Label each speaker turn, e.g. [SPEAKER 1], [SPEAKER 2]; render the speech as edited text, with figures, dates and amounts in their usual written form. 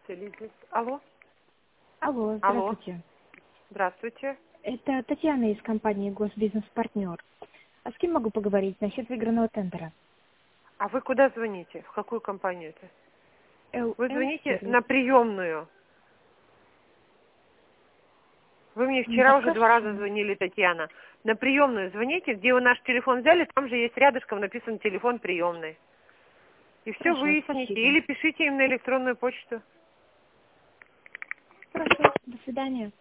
[SPEAKER 1] специалист. Алло.
[SPEAKER 2] Алло,
[SPEAKER 1] Алло.
[SPEAKER 2] здравствуйте.
[SPEAKER 1] Здравствуйте.
[SPEAKER 2] Это Татьяна из компании «Госбизнес-партнер». А с кем могу поговорить насчет выигранного тендера?
[SPEAKER 1] А вы куда звоните? В какую компанию это? Вы
[SPEAKER 2] LL
[SPEAKER 1] звоните
[SPEAKER 2] сервис.
[SPEAKER 1] на приемную. Вы мне вчера уже 2 раза
[SPEAKER 2] Хорошо.
[SPEAKER 1] звонили, Татьяна. На приемную звоните, где вы наш телефон взяли, там же есть рядышком написан телефон приемной. И все
[SPEAKER 2] Хорошо,
[SPEAKER 1] выясните.
[SPEAKER 2] спасибо.
[SPEAKER 1] Или пишите им на электронную почту.
[SPEAKER 2] Хорошо, до свидания.